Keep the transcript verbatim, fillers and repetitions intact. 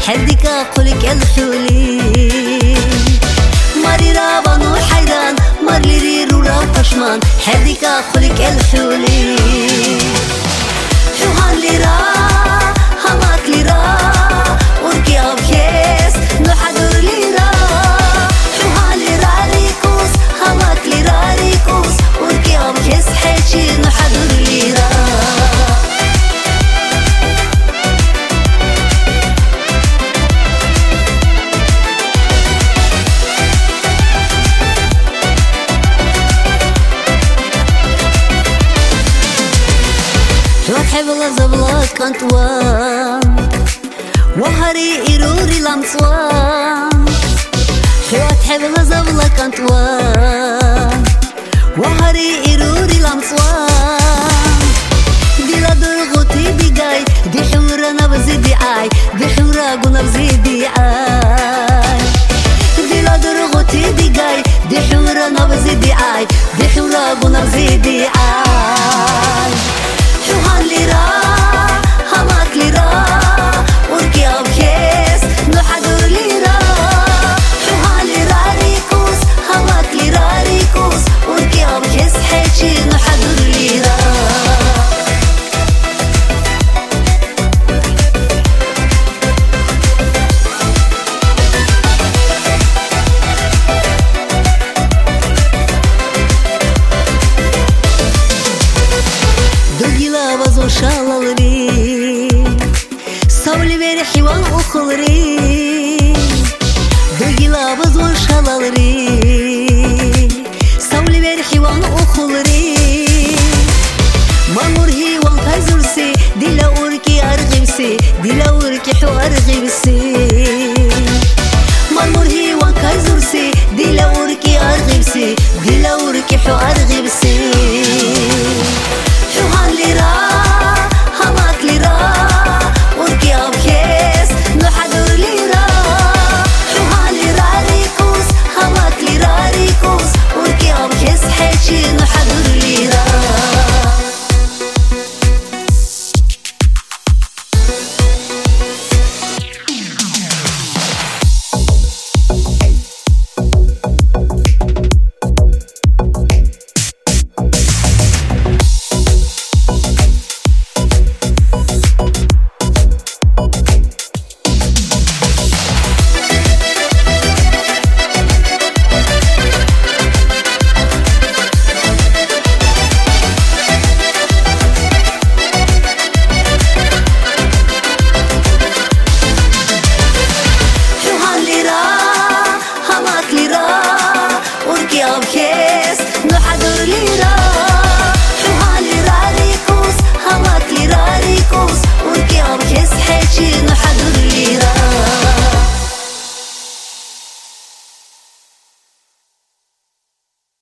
حدك قولك الحولي ماري رابان وحيران مار لي ريرو راب قشمان حدك قولك الحولي حوهان لي را هماك لي را وركي أبكيس نحضر لي را حوهان لي را ريكوس هماك لي را ريكوس وركي أبكيس حيشي نحضر لي را تحب الله زبلات كنتوان وهري إيروري لمصوان حوا تحب الله زبلات كنتوان وهري إيروري لمصوان دي لا درغوتي دي جاي دي حمرا نبزي دي عاي دي حمرا قنا بزي دي عاي دي لا درغوتي دي جاي دي حمرا نبزي دي عاي دي حمرا قنا بزي دي عاي حوهان لي را هماك لي را وركي أبكيس نحضر لي را حوهان لي را ريكوس هماك لي را ريكوس وركي أبكيس حيشي نحضر لي را شاللري صولي بيري حيوان أخلري دوغيلا بزون شاللري صولي بيري حيوان أخلري مامور هيوان كايزرسي ديلا أوركي أرغبسي ديلا أوركي حو أرغبسي مامور هيوان كايزرسي ديلا أوركي أرغبسي ديلا أوركي حو أرغبسي حوهان لي را هماك لي را وركي أبكيس نحضر لي را حوهان لي را ريكوس هماك لي را ريكوس وركي أبكيس حيشي نحضر لي را أبكيس نحضر لي را حوهان لي را ريكوس هماك لي را ريكوس وركي أبكيس حيشي